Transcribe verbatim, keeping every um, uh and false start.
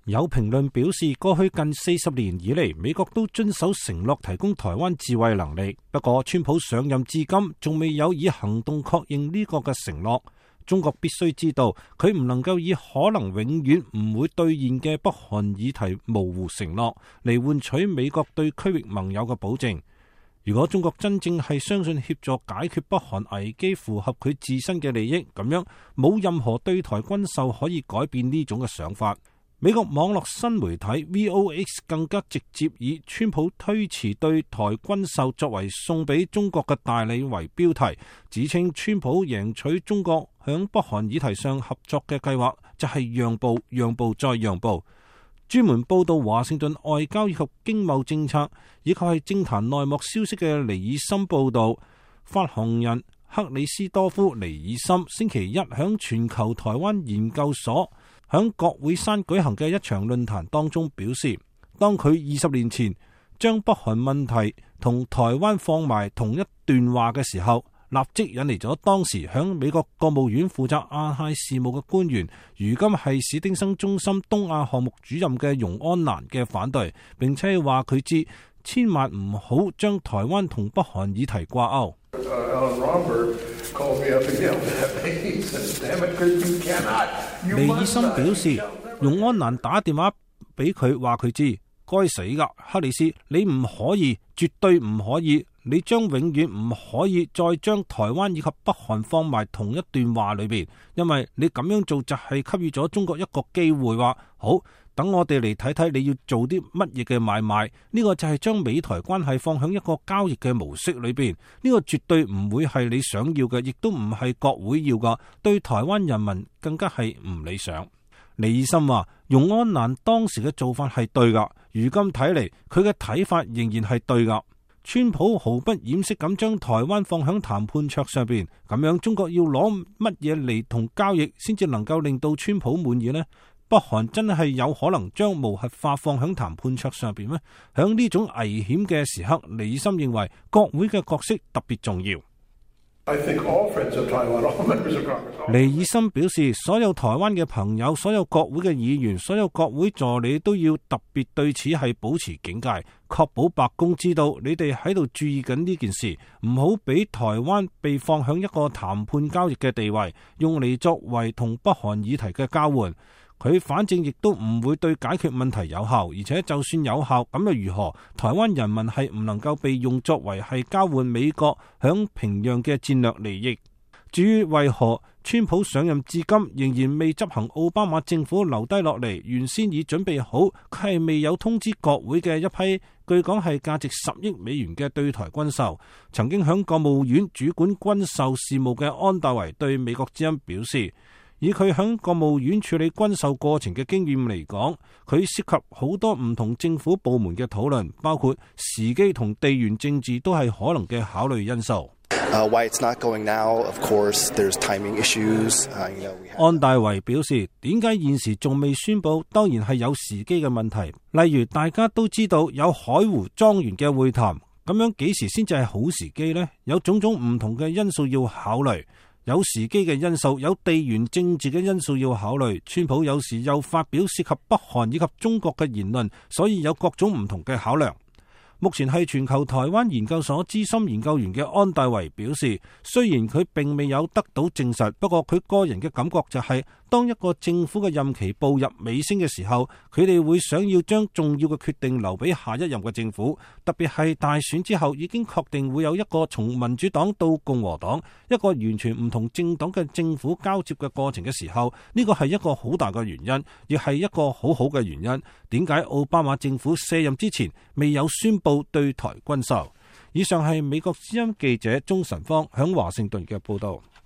有評論表示，過去近四十年以嚟，美國都遵守承諾提供台灣自衛能力。不過，川普上任至今，仲未有以行動確認呢個嘅承諾。中國必須知道，佢唔能夠以可能永遠唔會兌現嘅北韓議題模糊承諾嚟換取美國對區域盟友嘅保證。如果中國真正係相信協助解決北韓危機符合佢自身嘅利益，咁樣冇任何對台軍售可以改變呢種嘅想法。美國網絡新媒體 V O X 更加直接以川普推遲對台軍售作為送俾中國嘅大禮為標題，指稱川普贏取中國響北韓議題上合作嘅計劃就係讓步、讓步再讓步。專門報道華盛頓外交以及經貿政策以及係政壇內幕消息嘅尼爾森報道，發行人克里斯多夫尼爾森星期一響全球台灣研究所響國會山舉行嘅一場論壇當中表示，當佢二十年前將北韓問題同台灣放埋同一段話嘅時候，立即引嚟咗當時響美國國務院負責亞太事務嘅官員，如今係史丁生中心東亞項目主任嘅容安蘭嘅反對，並且話佢知千萬唔好將台灣同北韓議題掛鈎。尼爾森表示，容安蘭打電話俾佢話佢知該死噶，克里斯，你唔可以，絕對唔可以，你將永遠唔可以再將台灣以及北韓放埋同一段話裏邊，因為你咁樣做就係給予咗中國一個機會，話好，等我哋嚟睇睇你要做啲乜嘢嘅買賣。呢個就係將美台關係放響一個交易嘅模式裏邊，呢個絕對唔會係你想要嘅，亦都唔係國會要嘅，對台灣人民更加係唔理想。尼爾森話，容安蘭當時嘅做法係對噶，如今睇嚟佢嘅睇法仍然係對噶。川普毫不掩飾咁將台灣放響談判桌上邊，咁樣中國要攞乜嘢嚟同交易先至能夠令到川普滿意呢？北韓真係有可能將無核化放響談判桌上邊咩？響呢種危險嘅時刻，尼爾森認為國會嘅角色特別重要。 I think all friends of Taiwan, all members of Congress. 尼爾森表示，所有台灣嘅朋友、所有國會嘅議員、所有國會助理都要特別對此係保持警戒，確保白宮知道你哋喺度注意緊呢件事，唔好俾台灣被放響一個談判交易嘅地位，用嚟作為同北韓議題嘅交換。佢反正亦都唔會對解決問題有效，而且就算有效，咁又如何？台灣人民係唔能夠被用作為係交換美國響平壤嘅戰略利益。至於為何川普上任至今仍然未執行奧巴馬政府留低落嚟原先已準備好，佢係未有通知國會嘅一批據講係價值十億美元嘅對台軍售。曾經響國務院主管軍售事務嘅安大維對美國之音表示，以佢響國務院處理軍售過程嘅經驗嚟講，佢涉及好多唔同政府部門嘅討論，包括時機同地緣政治都係可能嘅考慮因素。 Uh, why it's not going now, of course, there's timing issues. Uh, you know, we have... 安大維表示，點解現時仲未宣佈？當然係有時機嘅問題。例如大家都知道有海湖莊園嘅會談，咁樣幾時先至係好時機呢？有種種唔同嘅因素要考慮。有時機嘅因素，有地緣政治嘅因素要考慮。川普有時又發表涉及北韓以及中國嘅言論，所以有各種唔同嘅考量。目前係全球台灣研究所資深研究員嘅安大維表示，雖然佢並未有得到證實，不過佢個人嘅感覺就係、是，當一個政府嘅任期步入尾聲嘅時候，佢哋會想要將重要嘅決定留俾下一任嘅政府，特別係大選之後已經確定會有一個從民主黨到共和黨一個完全唔同政黨嘅政府交接嘅過程嘅時候，呢個係一個好大嘅原因，亦係一個好好嘅原因。點解奧巴馬政府卸任之前未有宣布對台軍售？以上係美國之音記者鍾晨芳響華盛頓嘅報道。